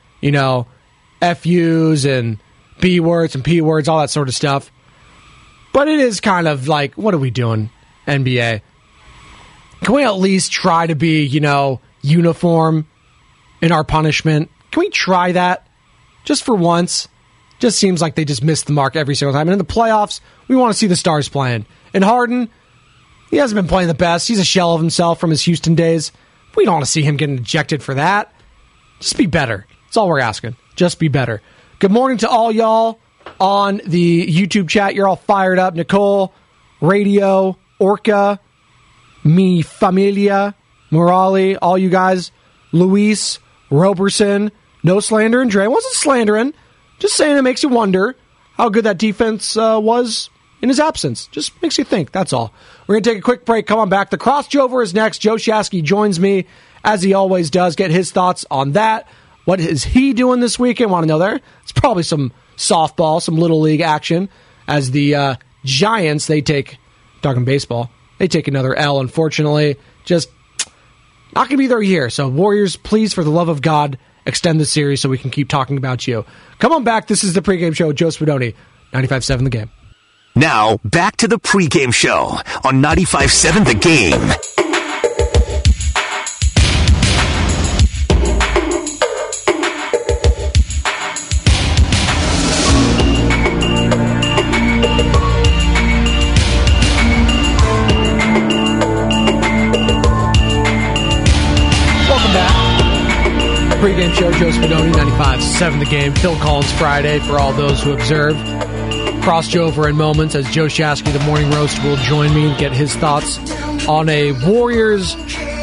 FUs and B words and P words, all that sort of stuff. But it is kind of like, what are we doing, NBA? Can we at least try to be, uniform in our punishment? Can we try that just for once? Just seems like they just miss the mark every single time. And in the playoffs, we want to see the stars playing. And Harden, he hasn't been playing the best. He's a shell of himself from his Houston days. We don't want to see him getting ejected for that. Just be better. That's all we're asking. Just be better. Good morning to all y'all on the YouTube chat. You're all fired up. Nicole, Radio, Orca, Mi Familia, Morali, all you guys. Luis, Roberson, no slander and Dre. Wasn't slandering. Just saying it makes you wonder how good that defense was in his absence. Just makes you think, that's all. We're going to take a quick break. Come on back. The Crossover is next. Joe Shasky joins me, as he always does. Get his thoughts on that. What is he doing this weekend? Want to know there? It's probably some softball, some Little League action, as the Giants, talking baseball, they take another L, unfortunately. Just not going to be their year. So Warriors, please, for the love of God, extend the series so we can keep talking about you. Come on back. This is the pregame show with Joe Spadoni, 95.7 The Game. Now, back to the pregame show on 95.7 The Game. Pre-game show, Joe Spadoni, 95.7 The Game. Phil Collins Friday for all those who observe. Crossover in moments as Joe Shasky, the Morning Roast, will join me and get his thoughts on a Warriors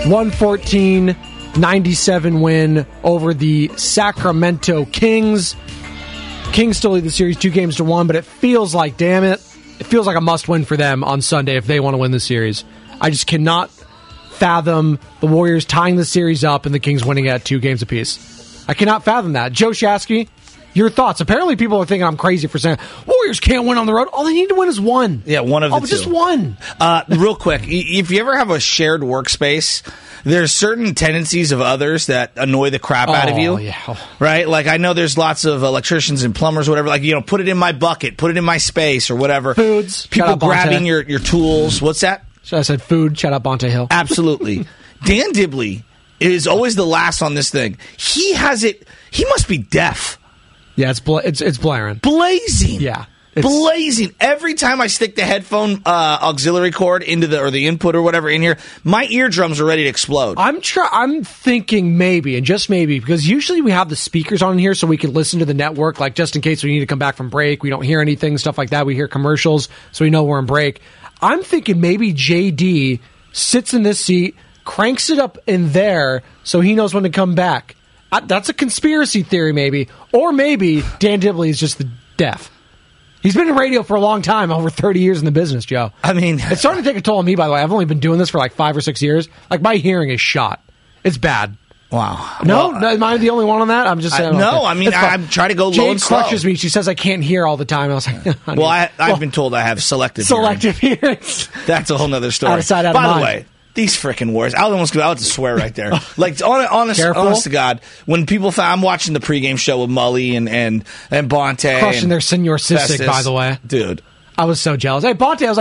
114-97 win over the Sacramento Kings. Kings still lead the series 2-1, but it feels like, damn it, it feels like a must-win for them on Sunday if they want to win the series. I just cannot fathom the Warriors tying the series up and the Kings winning at 2 games apiece. I cannot fathom that. Joe Shasky, your thoughts. Apparently people are thinking I'm crazy for saying Warriors can't win on the road. All they need to win is one. Yeah, one of the two. Just one. Real quick, if you ever have a shared workspace, there's certain tendencies of others that annoy the crap out of you. Yeah. Right? Like, I know there's lots of electricians and plumbers, whatever, like, put it in my bucket, put it in my space or whatever. Foods. People grabbing your tools. What's that? So I said food. Shout out Bonte Hill. Absolutely. Dan Dibley is always the last on this thing. He has it. He must be deaf. Yeah, it's blaring. Blazing. Yeah. Blazing. Every time I stick the headphone auxiliary cord into the input or whatever in here, my eardrums are ready to explode. I'm thinking maybe, and just maybe, because usually we have the speakers on here so we can listen to the network, like just in case we need to come back from break, we don't hear anything, stuff like that. We hear commercials, so we know we're in break. I'm thinking maybe JD sits in this seat, cranks it up in there so he knows when to come back. That's a conspiracy theory, maybe. Or maybe Dan Dibley is just the deaf. He's been in radio for a long time, over 30 years in the business, Joe. I mean, it's starting to take a toll on me, by the way. I've only been doing this for like 5 or 6 years. Like, my hearing is shot. It's bad. Wow. No, am I the only one on that? I'm just saying. I'm trying to go low and slow. Jade crushes me. She says I can't hear all the time. I was like, well, I've been told I have selective hearing. That's a whole nother story. Out of sight, out of mind. By the way, these freaking Warriors. I was about to swear right there. Like, honest to God, when people I'm watching the pregame show with Mully and Bonte. Crushing their Senor Sisek, by the way. Dude. I was so jealous. Hey, Bonte, I was like,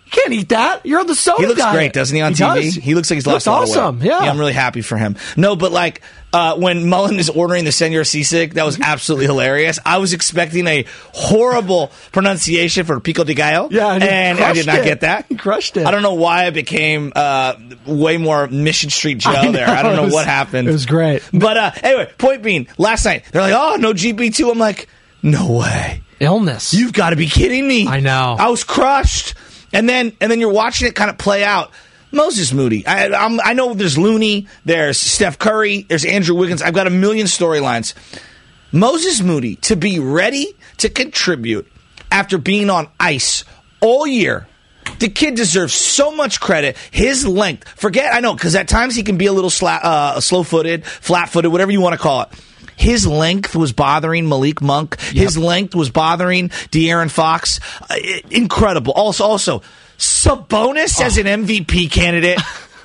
You can't eat that. You're on the soda He looks diet. great, doesn't he, on TV? Does. He looks like he's lost a lot of weight. awesome, yeah. I'm really happy for him. No, but like when Mullen is ordering the Senor Sisig, that was absolutely hilarious. I was expecting a horrible pronunciation for pico de gallo, and I did not get that. He crushed it. I don't know why I became way more Mission Street Joe there. I don't know what happened. It was great. But anyway, point being, last night, they're like, oh, no GP2. I'm like, no way. Illness. You've got to be kidding me. I know. I was crushed. And then you're watching it kind of play out. Moses Moody. I know there's Looney, there's Steph Curry, there's Andrew Wiggins. I've got a million storylines. Moses Moody to be ready to contribute after being on ice all year. The kid deserves so much credit. His length. I know, because at times he can be a little slow-footed, flat-footed, whatever you want to call it. His length was bothering Malik Monk. Yep. His length was bothering De'Aaron Fox. Incredible. Also, Sabonis as an MVP candidate.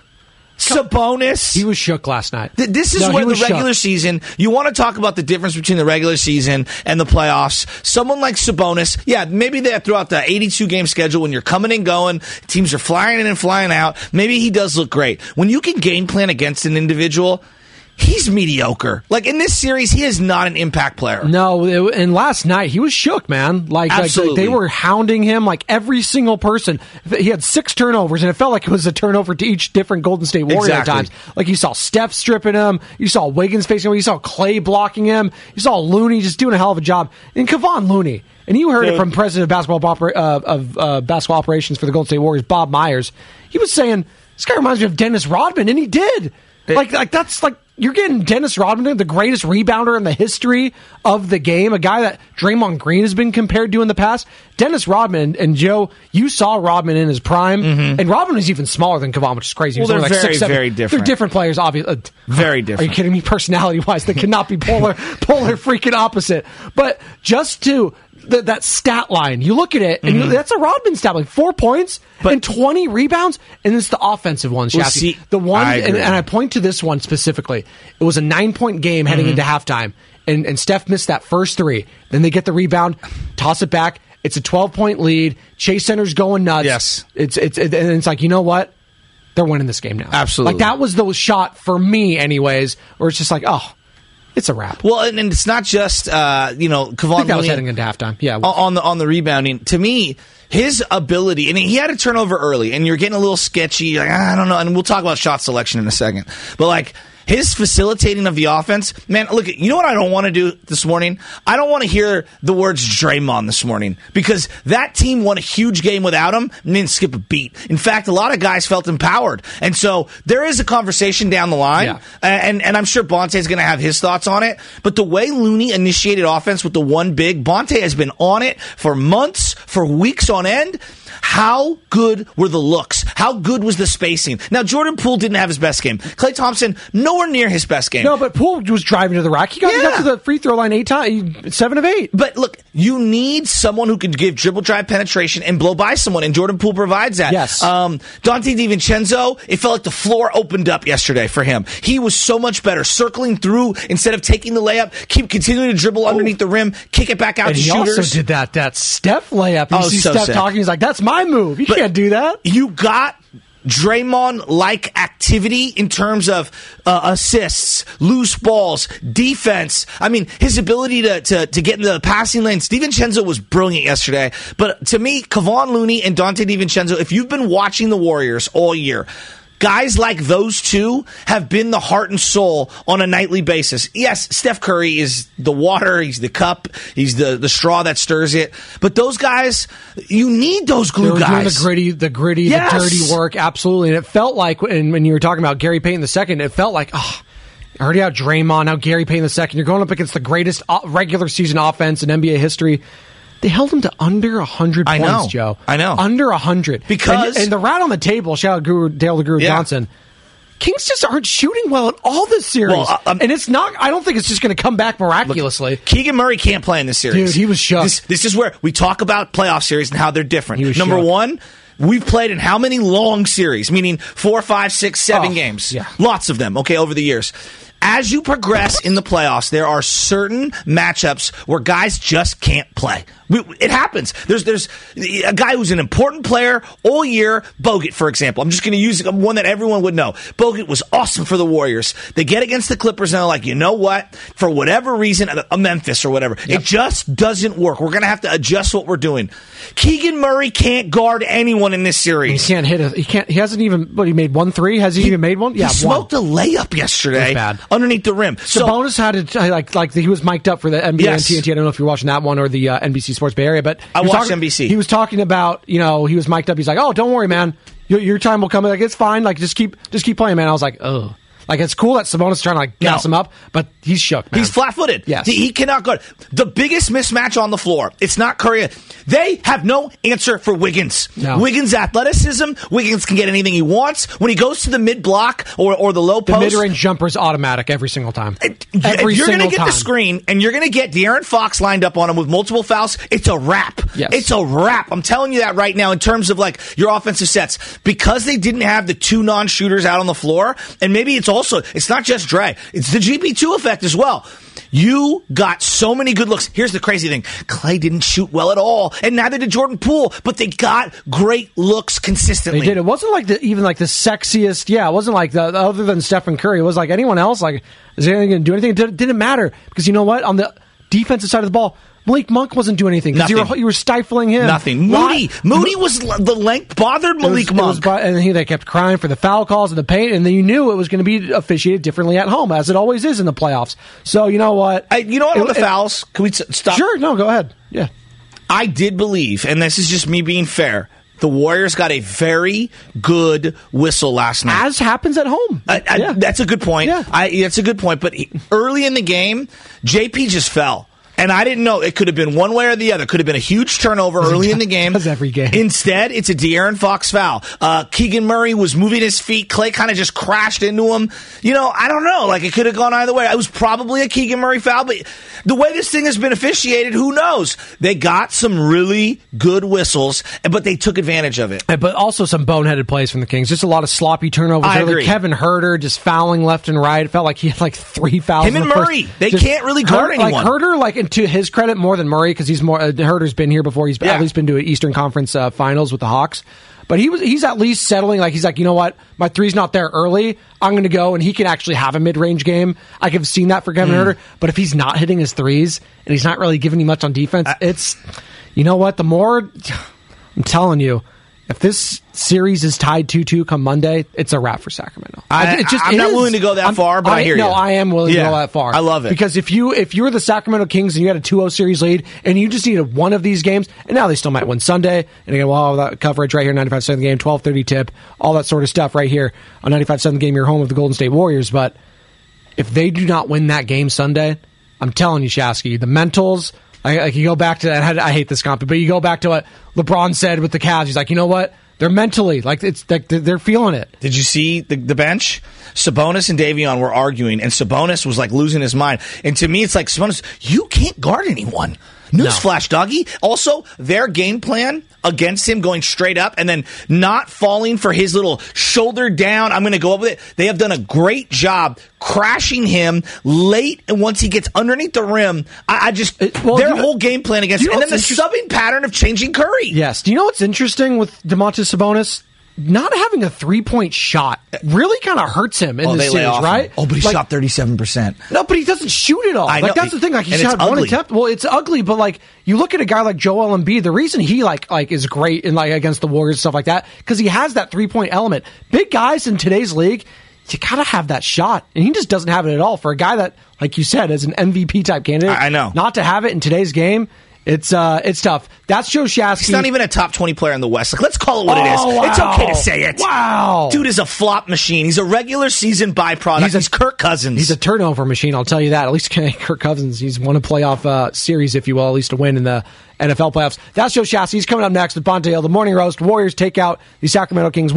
Sabonis. He was shook last night. This is where the regular season, you want to talk about the difference between the regular season and the playoffs. Someone like Sabonis, maybe they throughout the 82-game schedule when you're coming and going, teams are flying in and flying out, maybe he does look great. When you can game plan against an individual, he's mediocre. Like, in this series, he is not an impact player. No, and last night, he was shook, man. Like they were hounding him, like every single person. He had 6 turnovers, and it felt like it was a turnover to each different Golden State Warrior at times. Like, you saw Steph stripping him, you saw Wiggins facing him, you saw Clay blocking him, you saw Looney just doing a hell of a job. And Kevon Looney, and you heard it from President of Basketball Operations for the Golden State Warriors, Bob Myers. He was saying, this guy reminds me of Dennis Rodman, and he did. You're getting Dennis Rodman, the greatest rebounder in the history of the game, a guy that Draymond Green has been compared to in the past. Dennis Rodman, and Joe, you saw Rodman in his prime, and Rodman was even smaller than Kevon, which is crazy. Well, they're very, very different. They're different players, obviously. Very different. Are you kidding me? Personality-wise, they cannot be polar freaking opposite. But just to that stat line, you look at it, and that's a Rodman stat line. 4 points and 20 rebounds, and it's the offensive ones, Shafty. The one, and I point to this one specifically. It was a 9-point game heading into halftime, and Steph missed that first 3. Then they get the rebound, toss it back. It's a 12-point lead. Chase Center's going nuts. Yes. It's like, you know what? They're winning this game now. Absolutely. Like, that was the shot for me, anyways, where it's just like, oh, it's a wrap. Well, and it's not just Kevon. I think that was heading into halftime. Yeah, on the rebounding. To me, his ability, and he had a turnover early, and you're getting a little sketchy. Like, I don't know, and we'll talk about shot selection in a second. But like, his facilitating of the offense, man, look, you know what I don't want to do this morning? I don't want to hear the words Draymond this morning, because that team won a huge game without him and didn't skip a beat. In fact, a lot of guys felt empowered. And so there is a conversation down the line, and I'm sure Bonte's going to have his thoughts on it. But the way Looney initiated offense with the one big, Bonte has been on it for months, for weeks on end. How good were the looks? How good was the spacing? Now, Jordan Poole didn't have his best game. Klay Thompson, nowhere near his best game. No, but Poole was driving to the rack. He got to the free throw line 8 times, 7 of 8. But look, you need someone who can give dribble drive penetration and blow by someone, and Jordan Poole provides that. Yes. Donte DiVincenzo, it felt like the floor opened up yesterday for him. He was so much better, circling through instead of taking the layup, continuing to dribble underneath the rim, kick it back out and to shooters. He also did that Steph layup. You see Steph talking, he's like, that's my move. You can't do that. You got Draymond-like activity in terms of assists, loose balls, defense. I mean, his ability to get into the passing lanes. DiVincenzo was brilliant yesterday. But to me, Kevon Looney and Donte DiVincenzo, if you've been watching the Warriors all year, guys like those two have been the heart and soul on a nightly basis. Yes, Steph Curry is the water, he's the cup, he's the straw that stirs it. But those guys, you need those glue guys. Doing the gritty, yes. The dirty work, absolutely. And it felt like, and when you were talking about Gary Payton II, it felt like, already out Draymond, now Gary Payton II. You're going up against the greatest regular season offense in NBA history. They held him to under 100 points, Joe. I know. Under 100. Because... And the rat on the table, shout out Dale the Guru Johnson, Kings just aren't shooting well at all this series. Well, and it's not, I don't think it's just going to come back miraculously. Look, Keegan Murray can't play in this series. Dude, he was shocked. This is where we talk about playoff series and how they're different. Number one, we've played in how many long series? Meaning 4, 5, 6, 7 games. Yeah. Lots of them, over the years. as you progress in the playoffs, there are certain matchups where guys just can't play. It happens. There's a guy who's an important player all year, Bogut, for example. I'm just going to use one that everyone would know. Bogut was awesome for the Warriors. They get against the Clippers and they're like, you know what? For whatever reason, a Memphis or whatever, it just doesn't work. We're going to have to adjust what we're doing. Keegan Murray can't guard anyone in this series. He can't hit he hasn't even, he made 1 3? Has he even made one? Yeah, he smoked a layup yesterday bad. Underneath the rim. Sabonis had it, like he was mic'd up for the NBA and TNT. I don't know if you're watching that one or the NBC Sports Bay Area, but I watched NBC. He was talking about, he was mic'd up. He's like, oh, don't worry, man. Your time will come. Like, it's fine. Like, just keep playing, man. I was like, oh. Like, it's cool that Sabonis is trying to gas him up, but he's shook, man. He's flat-footed. Yes. He cannot guard. The biggest mismatch on the floor, it's not Curry. They have no answer for Wiggins. No. Wiggins' athleticism, Wiggins can get anything he wants. When he goes to the mid-block or the low post. The mid-range jumper is automatic every single time. You're going to get the screen, and you're going to get De'Aaron Fox lined up on him with multiple fouls. It's a wrap. Yes. It's a wrap. I'm telling you that right now in terms of, like, your offensive sets. Because they didn't have the 2 non-shooters out on the floor, and maybe it's not just Dre. It's the GP2 effect as well. You got so many good looks. Here's the crazy thing. Clay didn't shoot well at all, and neither did Jordan Poole, but they got great looks consistently. They did. It wasn't like even the sexiest. Yeah, it wasn't like other than Stephen Curry. It was like anyone else. Like, is anything going to do anything? It didn't matter because you know what? On the defensive side of the ball, Malik Monk wasn't doing anything because you were stifling him. Nothing. Moody was the length bothered Malik Monk, and they kept crying for the foul calls in the paint, and then you knew it was going to be officiated differently at home, as it always is in the playoffs. So you know what? On the fouls, can we stop? Sure. No, go ahead. Yeah, I did believe, and this is just me being fair. The Warriors got a very good whistle last night. As happens at home. That's a good point. Yeah. That's a good point. But early in the game, JP just fell. And I didn't know. It could have been one way or the other. Could have been a huge turnover early in the game. That's every game. Instead, it's a De'Aaron Fox foul. Keegan Murray was moving his feet. Clay kind of just crashed into him. I don't know. Like, it could have gone either way. It was probably a Keegan Murray foul, but the way this thing has been officiated, who knows? They got some really good whistles, but they took advantage of it. But also some boneheaded plays from the Kings. Just a lot of sloppy turnovers. I agree. Kevin Huerter just fouling left and right. It felt like he had 3 fouls. Him and Murray, they can't really guard anyone. Like Huerter, to his credit, more than Murray, because he's more. Huerter's been here before. He's at least been to an Eastern Conference Finals with the Hawks. But he's at least settling. Like, he's like, you know what? My three's not there early. I'm going to go, and he can actually have a mid-range game. I could have seen that for Kevin Huerter. But if he's not hitting his threes and he's not really giving you much on defense, it's, you know what? The more, I'm telling you, if this series is tied 2-2 come Monday, it's a wrap for Sacramento. I'm not willing to go that far, but I hear you. No, I am willing to go that far. I love it. Because if you were the Sacramento Kings and you had a 2-0 series lead and you just needed one of these games, and now they still might win Sunday, and again, we'll have that coverage right here, 95.7 The Game, 12:30 tip, all that sort of stuff right here on 95.7 The Game, your home of the Golden State Warriors. But if they do not win that game Sunday, I'm telling you, Shasky, the mentals, like you go back to that, I hate this comp, but you go back to what LeBron said with the Cavs. He's like, you know what? They're mentally, it's like they're feeling it. Did you see the bench? Sabonis and Davion were arguing, and Sabonis was losing his mind. And to me, it's like, Sabonis, you can't guard anyone. Newsflash, doggy. Also, their game plan against him going straight up and then not falling for his little shoulder down, I'm going to go up with it. They have done a great job crashing him late, and once he gets underneath the rim, their whole game plan against him. And then the subbing pattern of changing Curry. Yes. Do you know what's interesting with Domantas Sabonis? Not having a 3-point shot really kind of hurts him in this series, right? Oh, but he shot 37%. No, but he doesn't shoot it all. That's the thing. He shot one attempt. Well, it's ugly, but you look at a guy like Joel Embiid. The reason he is great in against the Warriors and stuff like that, because he has that 3-point element. Big guys in today's league, you gotta have that shot, and he just doesn't have it at all. For a guy that, like you said, is an MVP type candidate, I know, not to have it in today's game. It's tough. That's Joe Shasky. He's not even a top 20 player in the West. Let's call it what it is. Wow. It's okay to say it. Wow. Dude is a flop machine. He's a regular season byproduct. He's Kirk Cousins. He's a turnover machine, I'll tell you that. At least Kirk Cousins, he's won a playoff series, if you will, at least a win in the NFL playoffs. That's Joe Shasky. He's coming up next with Bonta Hill. The Morning Roast. Warriors take out the Sacramento Kings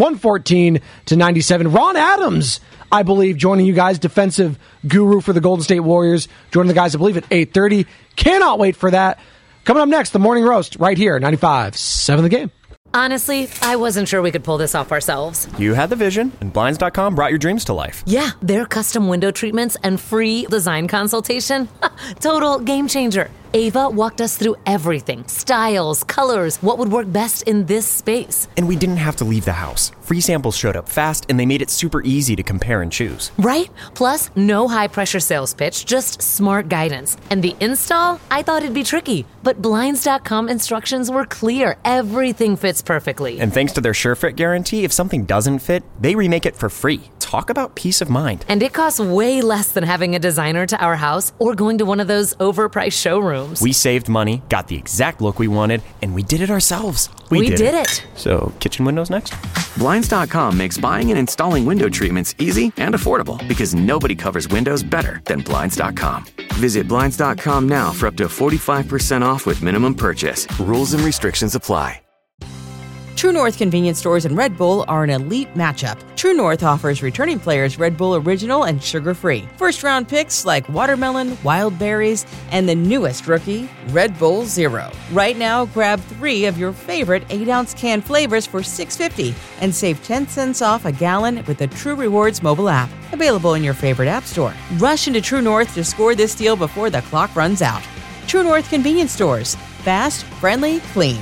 114-97. Ron Adams, I believe, joining you guys, defensive guru for the Golden State Warriors, joining the guys, I believe, at 8:30. Cannot wait for that. Coming up next, the Morning Roast, right here, 95.7 The Game. Honestly, I wasn't sure we could pull this off ourselves. You had the vision, and Blinds.com brought your dreams to life. Yeah, their custom window treatments and free design consultation. Total game changer. Ava walked us through everything. Styles, colors, what would work best in this space. And we didn't have to leave the house. Free samples showed up fast, and they made it super easy to compare and choose. Right? Plus, no high-pressure sales pitch, just smart guidance. And the install? I thought it'd be tricky, but Blinds.com instructions were clear. Everything fits perfectly. And thanks to their SureFit guarantee, if something doesn't fit, they remake it for free. Talk about peace of mind. And it costs way less than having a designer to our house or going to one of those overpriced showrooms. We saved money, got the exact look we wanted, and we did it ourselves. We did it. So, kitchen windows next? Blinds.com makes buying and installing window treatments easy and affordable because nobody covers windows better than Blinds.com. Visit Blinds.com now for up to 45% off with minimum purchase. Rules and restrictions apply. True North convenience stores and Red Bull are an elite matchup. True North offers returning players Red Bull Original and sugar-free. First-round picks like watermelon, wild berries, and the newest rookie, Red Bull Zero. Right now, grab 3 of your favorite 8-ounce can flavors for $6.50 and save 10 cents off a gallon with the True Rewards mobile app. Available in your favorite app store. Rush into True North to score this deal before the clock runs out. True North convenience stores. Fast, friendly, clean.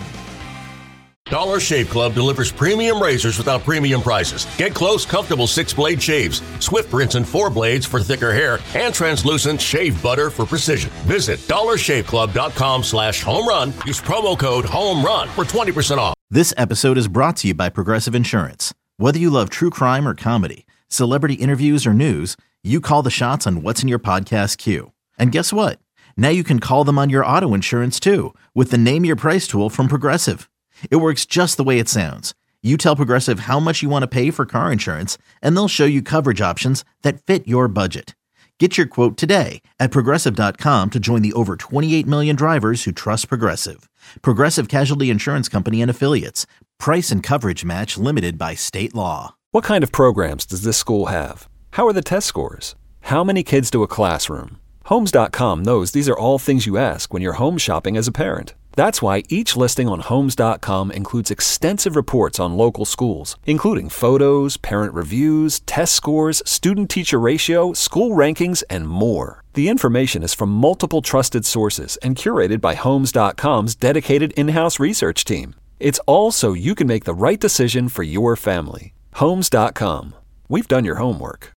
Dollar Shave Club delivers premium razors without premium prices. Get close, comfortable 6-blade shaves, swift rinse and 4 blades for thicker hair, and translucent shave butter for precision. Visit dollarshaveclub.com/home run. Use promo code HOMERUN for 20% off. This episode is brought to you by Progressive Insurance. Whether you love true crime or comedy, celebrity interviews or news, you call the shots on what's in your podcast queue. And guess what? Now you can call them on your auto insurance too with the Name Your Price tool from Progressive. It works just the way it sounds. You tell Progressive how much you want to pay for car insurance, and they'll show you coverage options that fit your budget. Get your quote today at Progressive.com to join the over 28 million drivers who trust Progressive. Progressive Casualty Insurance Company and Affiliates. Price and coverage match limited by state law. What kind of programs does this school have? How are the test scores? How many kids do a classroom? Homes.com knows these are all things you ask when you're home shopping as a parent. That's why each listing on Homes.com includes extensive reports on local schools, including photos, parent reviews, test scores, student-teacher ratio, school rankings, and more. The information is from multiple trusted sources and curated by Homes.com's dedicated in-house research team. It's all so you can make the right decision for your family. Homes.com. We've done your homework.